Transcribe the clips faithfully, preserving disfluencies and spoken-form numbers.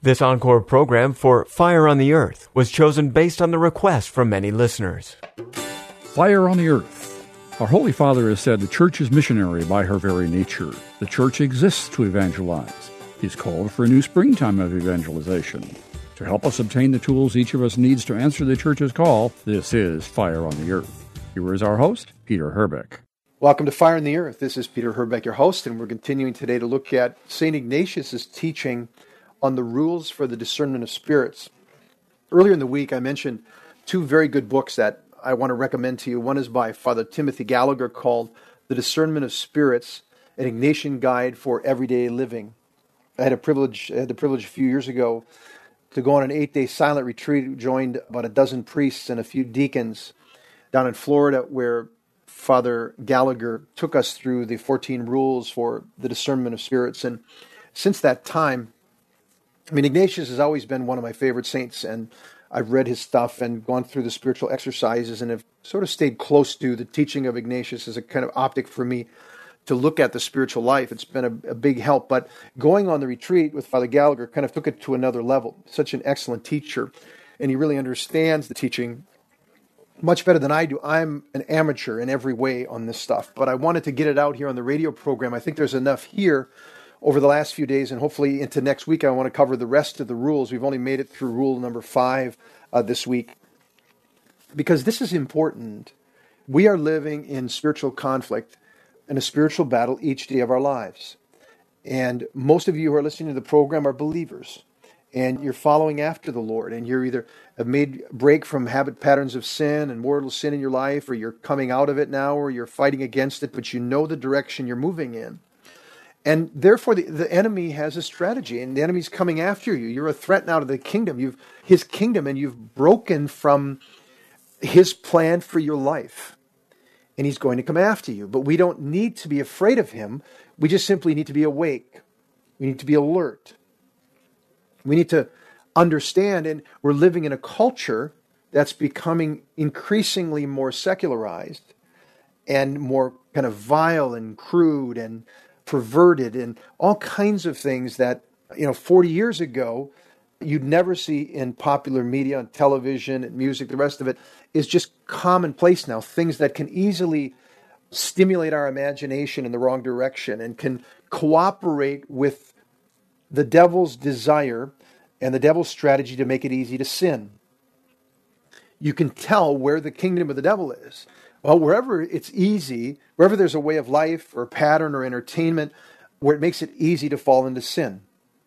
This encore program for Fire on the Earth was chosen based on the request from many listeners. Fire on the Earth. Our Holy Father has said the Church is missionary by her very nature. The Church exists to evangelize. He's called for a new springtime of evangelization. To help us obtain the tools each of us needs to answer the Church's call, this is Fire on the Earth. Here is our host, Peter Herbeck. Welcome to Fire on the Earth. This is Peter Herbeck, your host, and we're continuing today to look at Saint Ignatius' teaching on the rules for the discernment of spirits. Earlier in the week, I mentioned two very good books that I want to recommend to you. One is by Father Timothy Gallagher called The Discernment of Spirits, an Ignatian Guide for Everyday Living. I had a privilege, I had the privilege a few years ago to go on an eight-day silent retreat. We joined about a dozen priests and a few deacons down in Florida, where Father Gallagher took us through the fourteen rules for the discernment of spirits. And since that time, I mean, Ignatius has always been one of my favorite saints, and I've read his stuff and gone through the spiritual exercises and have sort of stayed close to the teaching of Ignatius as a kind of optic for me to look at the spiritual life. It's been a, a big help. But going on the retreat with Father Gallagher kind of took it to another level. Such an excellent teacher, and he really understands the teaching much better than I do. I'm an amateur in every way on this stuff, but I wanted to get it out here on the radio program. I think there's enough here over the last few days, and hopefully into next week, I want to cover the rest of the rules. We've only made it through rule number five uh, this week, because this is important. We are living in spiritual conflict and a spiritual battle each day of our lives. And most of you who are listening to the program are believers, and you're following after the Lord, and you're either have made break from habit patterns of sin and mortal sin in your life, or you're coming out of it now, or you're fighting against it, but you know the direction you're moving in. And therefore, the, the enemy has a strategy, and the enemy's coming after you. You're a threat now to the kingdom, you've his kingdom, and you've broken from his plan for your life. And he's going to come after you. But we don't need to be afraid of him. We just simply need to be awake. We need to be alert. We need to understand, and we're living in a culture that's becoming increasingly more secularized and more kind of vile and crude and perverted and all kinds of things that, you know, forty years ago, you'd never see in popular media, on television and music. The rest of it is just commonplace now. Things that can easily stimulate our imagination in the wrong direction and can cooperate with the devil's desire and the devil's strategy to make it easy to sin. You can tell where the kingdom of the devil is. Well, wherever it's easy, wherever there's a way of life or pattern or entertainment where it makes it easy to fall into sin,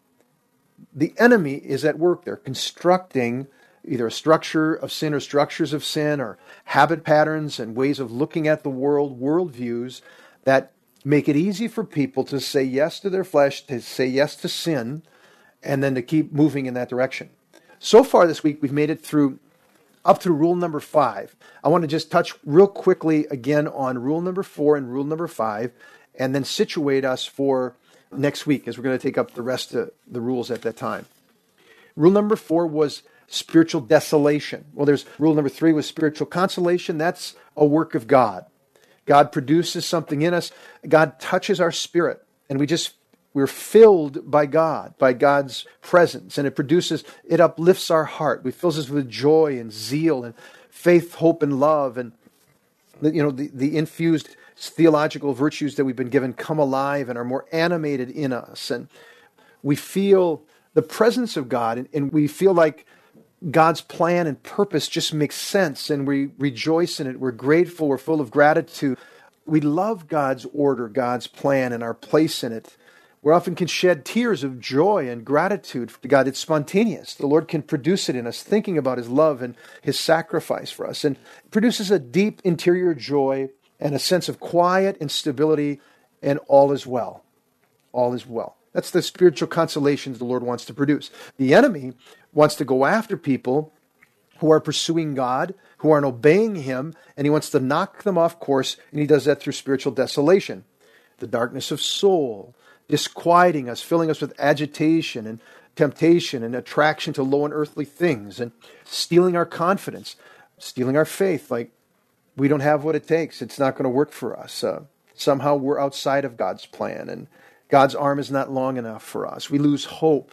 the enemy is at work there, constructing either a structure of sin or structures of sin or habit patterns and ways of looking at the world, worldviews that make it easy for people to say yes to their flesh, to say yes to sin, and then to keep moving in that direction. So far this week, we've made it through up through rule number five. I want to just touch real quickly again on rule number four and rule number five, and then situate us for next week, as we're going to take up the rest of the rules at that time. Rule number four was spiritual desolation. Well, there's rule number three was spiritual consolation. That's a work of God. God produces something in us. God touches our spirit, and we just We're filled by God, by God's presence, and it produces, it uplifts our heart. It fills us with joy and zeal and faith, hope, and love. And, you know, the, the infused theological virtues that we've been given come alive and are more animated in us. And we feel the presence of God, and, and we feel like God's plan and purpose just makes sense, and we rejoice in it. We're grateful. We're full of gratitude. We love God's order, God's plan, and our place in it. We often can shed tears of joy and gratitude to God. It's spontaneous. The Lord can produce it in us, thinking about His love and His sacrifice for us. And it produces a deep interior joy and a sense of quiet and stability, and all is well. All is well. That's the spiritual consolations the Lord wants to produce. The enemy wants to go after people who are pursuing God, who aren't obeying Him, and he wants to knock them off course, and he does that through spiritual desolation. The darkness of soul, disquieting us, filling us with agitation and temptation and attraction to low and earthly things, and stealing our confidence, stealing our faith, like we don't have what it takes. It's not going to work for us. Uh, somehow we're outside of God's plan, and God's arm is not long enough for us. We lose hope.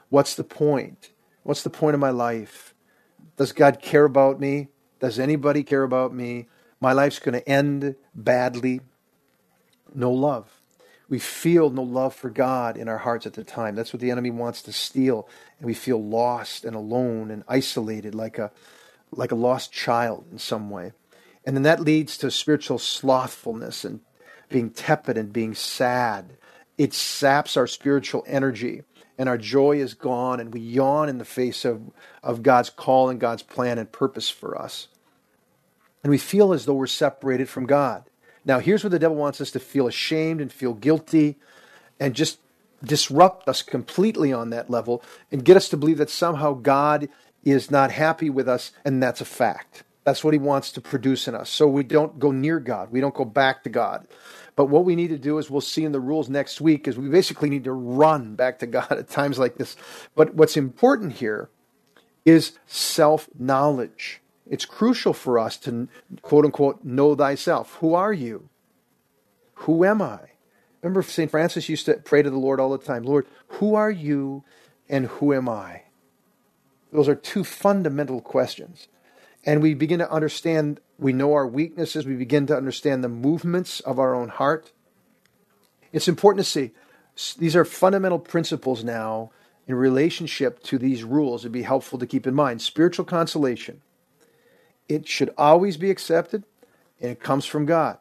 What's the point? What's the point of my life? Does God care about me? Does anybody care about me? My life's going to end badly. No love. We feel no love for God in our hearts at the time. That's what the enemy wants to steal. And we feel lost and alone and isolated like a, like a lost child in some way. And then that leads to spiritual slothfulness and being tepid and being sad. It saps our spiritual energy, and our joy is gone, and we yawn in the face of, of God's call and God's plan and purpose for us. And we feel as though we're separated from God. Now, here's where the devil wants us to feel ashamed and feel guilty and just disrupt us completely on that level and get us to believe that somehow God is not happy with us, and that's a fact. That's what he wants to produce in us. So we don't go near God. We don't go back to God. But what we need to do, is we'll see in the rules next week, is we basically need to run back to God at times like this. But what's important here is self-knowledge. It's crucial for us to, quote unquote, know thyself. Who are you? Who am I? Remember, Saint Francis used to pray to the Lord all the time, Lord, who are you and who am I? Those are two fundamental questions. And we begin to understand, we know our weaknesses, we begin to understand the movements of our own heart. It's important to see, these are fundamental principles now in relationship to these rules. It'd be helpful to keep in mind. Spiritual consolation, it should always be accepted, and it comes from God.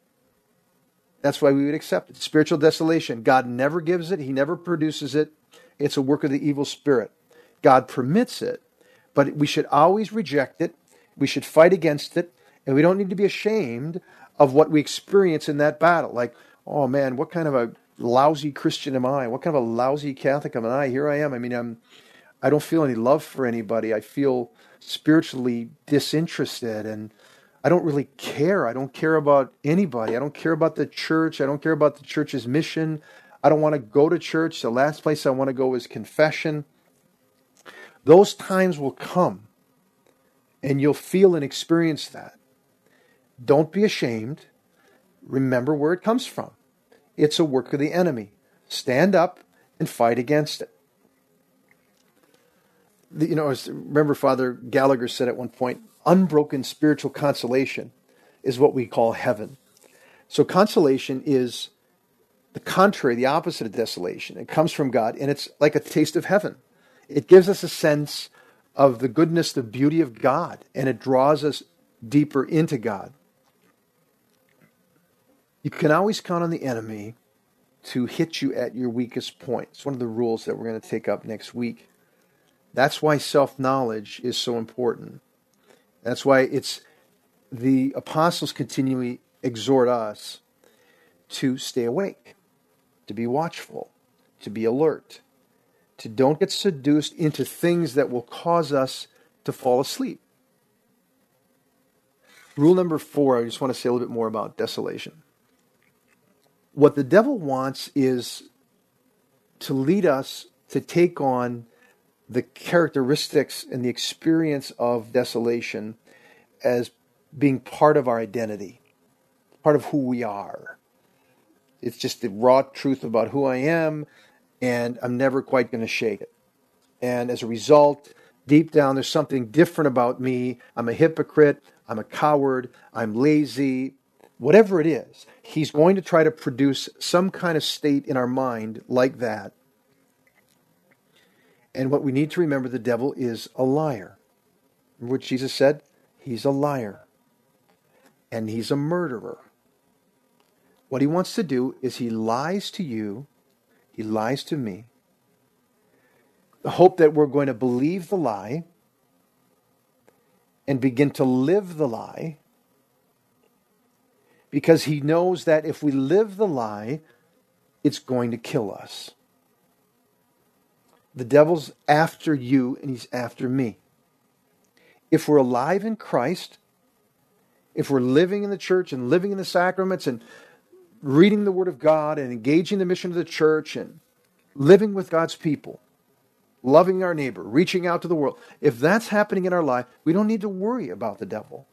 That's why we would accept it. Spiritual desolation, God never gives it, he never produces it. It's a work of the evil spirit. God permits it, but we should always reject it. We should fight against it, and we don't need to be ashamed of what we experience in that battle. Like, oh man, what kind of a lousy Christian am I? What kind of a lousy Catholic am I? Here I am. I mean, I'm, I don't feel any love for anybody. I feel spiritually disinterested, and I don't really care. I don't care about anybody. I don't care about the church. I don't care about the church's mission. I don't want to go to church. The last place I want to go is confession. Those times will come, and you'll feel and experience that. Don't be ashamed. Remember where it comes from. It's a work of the enemy. Stand up and fight against it. The, you know, as, remember Father Gallagher said at one point, unbroken spiritual consolation is what we call heaven. So consolation is the contrary, the opposite of desolation. It comes from God, and it's like a taste of heaven. It gives us a sense of the goodness, the beauty of God, and it draws us deeper into God. You can always count on the enemy to hit you at your weakest point. It's one of the rules that we're going to take up next week. That's why self-knowledge is so important. That's why it's the apostles continually exhort us to stay awake, to be watchful, to be alert, to don't get seduced into things that will cause us to fall asleep. Rule number four, I just want to say a little bit more about desolation. What the devil wants is to lead us to take on the characteristics and the experience of desolation as being part of our identity, part of who we are. It's just the raw truth about who I am, and I'm never quite going to shake it. And as a result, deep down, there's something different about me. I'm a hypocrite. I'm a coward. I'm lazy. Whatever it is, he's going to try to produce some kind of state in our mind like that. And what we need to remember, the devil is a liar. Remember what Jesus said? He's a liar. And he's a murderer. What he wants to do is he lies to you. He lies to me. The hope that we're going to believe the lie and begin to live the lie, because he knows that if we live the lie, it's going to kill us. The devil's after you, and he's after me. If we're alive in Christ, if we're living in the church and living in the sacraments and reading the Word of God and engaging the mission of the church and living with God's people, loving our neighbor, reaching out to the world, if that's happening in our life, we don't need to worry about the devil.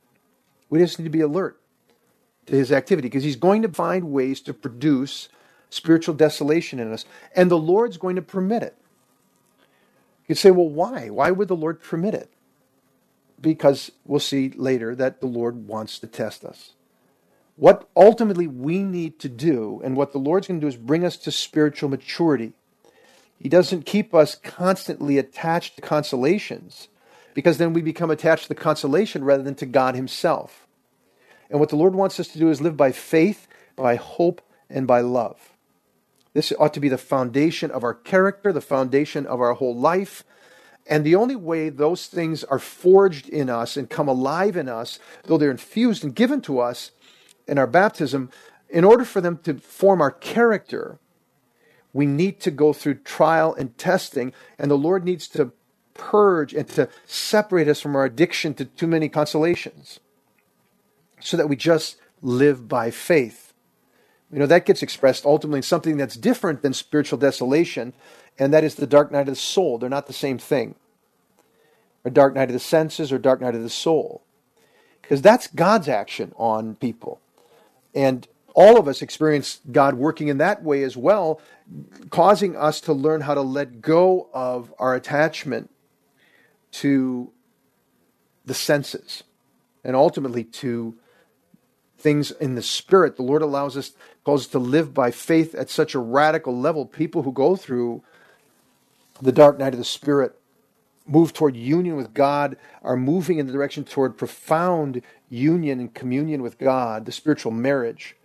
We just need to be alert to his activity, because he's going to find ways to produce spiritual desolation in us, and the Lord's going to permit it. You'd say, well, why? Why would the Lord permit it? Because we'll see later that the Lord wants to test us. What ultimately we need to do, and what the Lord's going to do, is bring us to spiritual maturity. He doesn't keep us constantly attached to consolations, because then we become attached to the consolation rather than to God himself. And what the Lord wants us to do is live by faith, by hope, and by love. This ought to be the foundation of our character, the foundation of our whole life. And the only way those things are forged in us and come alive in us, though they're infused and given to us in our baptism, in order for them to form our character, we need to go through trial and testing, and the Lord needs to purge and to separate us from our addiction to too many consolations, so that we just live by faith. You know, that gets expressed ultimately in something that's different than spiritual desolation, and that is the dark night of the soul. They're not the same thing. Or dark night of the senses or dark night of the soul. Because that's God's action on people. And all of us experience God working in that way as well, causing us to learn how to let go of our attachment to the senses and ultimately to things in the spirit. The Lord allows us, calls us to live by faith at such a radical level. People who go through the dark night of the spirit, move toward union with God, are moving in the direction toward profound union and communion with God, the spiritual marriage.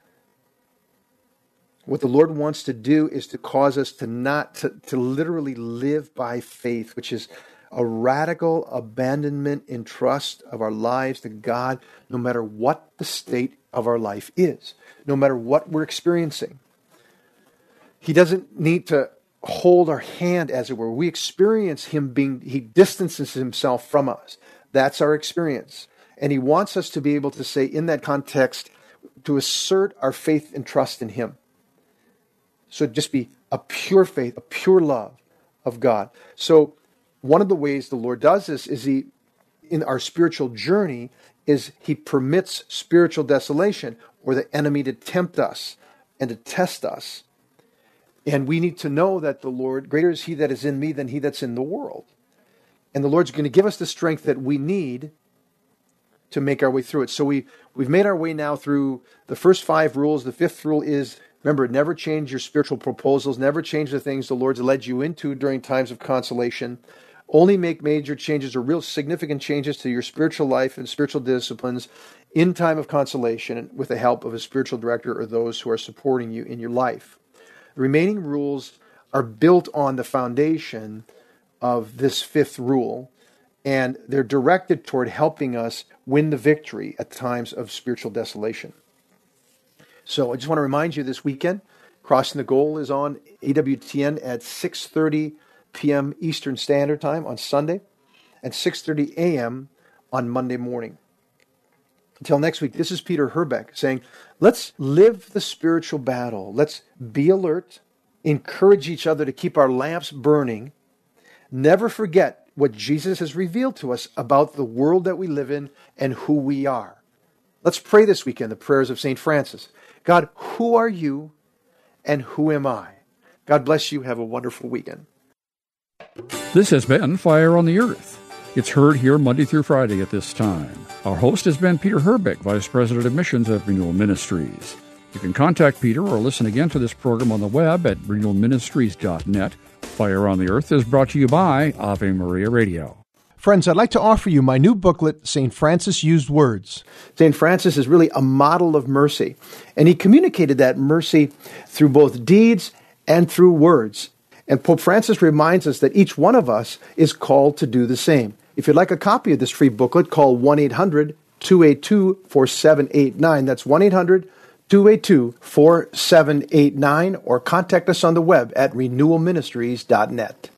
What the Lord wants to do is to cause us to not, to, to literally live by faith, which is a radical abandonment in trust of our lives to God, no matter what the state of our life is, no matter what we're experiencing. He doesn't need to hold our hand, as it were. We experience him being, he distances himself from us. That's our experience. And he wants us to be able to say, in that context, to assert our faith and trust in him. So just be a pure faith, a pure love of God. So one of the ways the Lord does this is he, in our spiritual journey, is he permits spiritual desolation, or the enemy to tempt us and to test us. And we need to know that the Lord, greater is he that is in me than he that's in the world. And the Lord's going to give us the strength that we need to make our way through it. So we, we've made our way now through the first five rules. The fifth rule is, remember, never change your spiritual proposals. Never change the things the Lord's led you into during times of consolation. Only make major changes or real significant changes to your spiritual life and spiritual disciplines in time of consolation with the help of a spiritual director or those who are supporting you in your life. The remaining rules are built on the foundation of this fifth rule, and they're directed toward helping us win the victory at times of spiritual desolation. So I just want to remind you this weekend, Crossing the Goal is on A W T N at six thirty p.m. Eastern Standard Time on Sunday and six thirty a.m. on Monday morning. Until next week, this is Peter Herbeck saying, let's live the spiritual battle. Let's be alert, encourage each other to keep our lamps burning, never forget what Jesus has revealed to us about the world that we live in and who we are. Let's pray this weekend the prayers of Saint Francis. God, who are you and who am I? God bless you. Have a wonderful weekend. This has been Fire on the Earth. It's heard here Monday through Friday at this time. Our host has been Peter Herbeck, Vice President of Missions at Renewal Ministries. You can contact Peter or listen again to this program on the web at renewal ministries dot net. Fire on the Earth is brought to you by Ave Maria Radio. Friends, I'd like to offer you my new booklet, Saint Francis Used Words. Saint Francis is really a model of mercy, and he communicated that mercy through both deeds and through words. And Pope Francis reminds us that each one of us is called to do the same. If you'd like a copy of this free booklet, call one eight hundred two eight two four seven eight nine. That's one eight hundred two eight two four seven eight nine, or contact us on the web at renewal ministries dot net.